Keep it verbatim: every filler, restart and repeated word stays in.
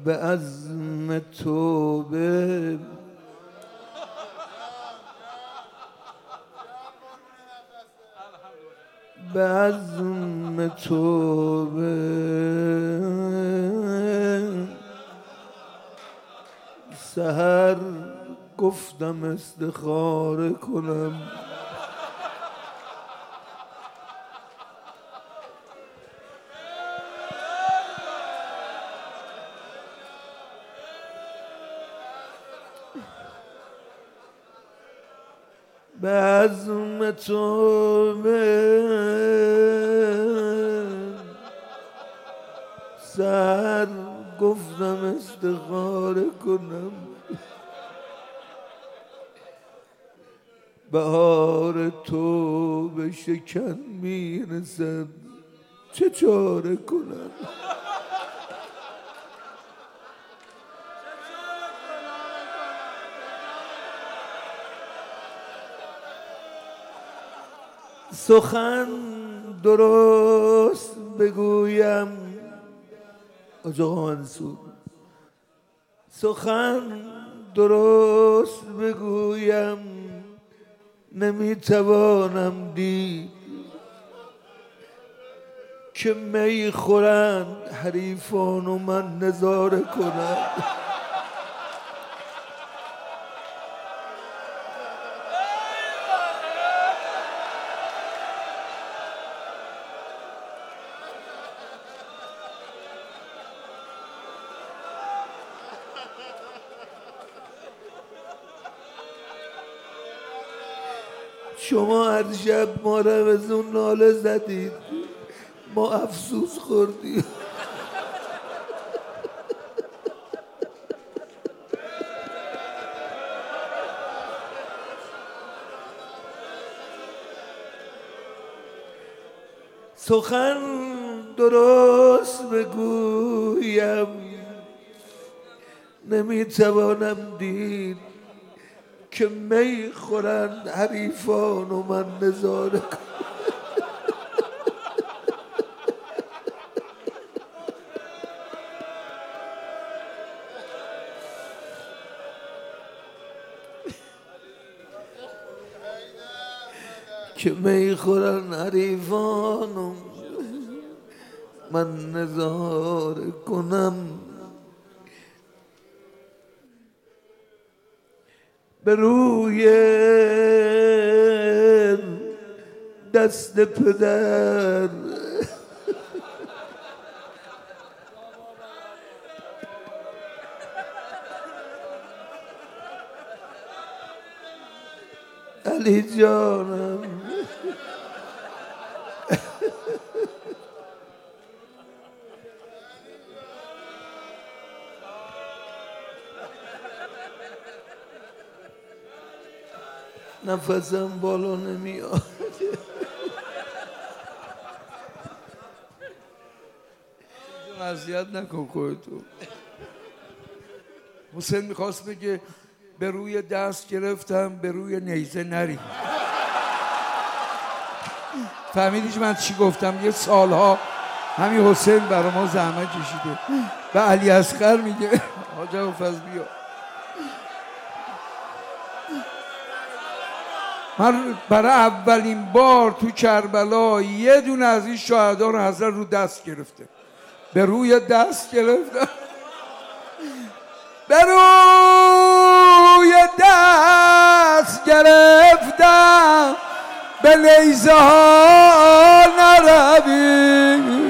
به عزم توبه به عزم توبه سحر گفتم استخاره کنم به عزم توبه سحر گفتم استخاره کنم بهار توبه شکن میرسد چه چاره کنم سخن درست بگویم آقا منصور سخن درست بگویم نمیتوانم دید که می خورند حریفان و من نظاره کنم شما هر شب ما رو از اون ناله زدید ما افسوس خوردیم سخن درست بگویم نمیتوانم دید که می خورند حریفان و من نظاره کنم که می خورند حریفان و من نظاره کنم به روی دست پدر علی جانم نفسم بالا نمیاد اذیت نکن خودتو. حسین میخواست بگه به روی دست گرفتم به روی نیزه نری. فهمیدیش من چی گفتم؟ یه سالها همین حسین برای ما زحمت کشیده. به علی اصغر میگه حاج ابوالفضل بیا. من برای اولین بار تو کربلا یه دونه از این شهدا رو حضرت رو دست گرفته. به روی دست گرفتم به روی دست گرفتم به نیزه ها نروی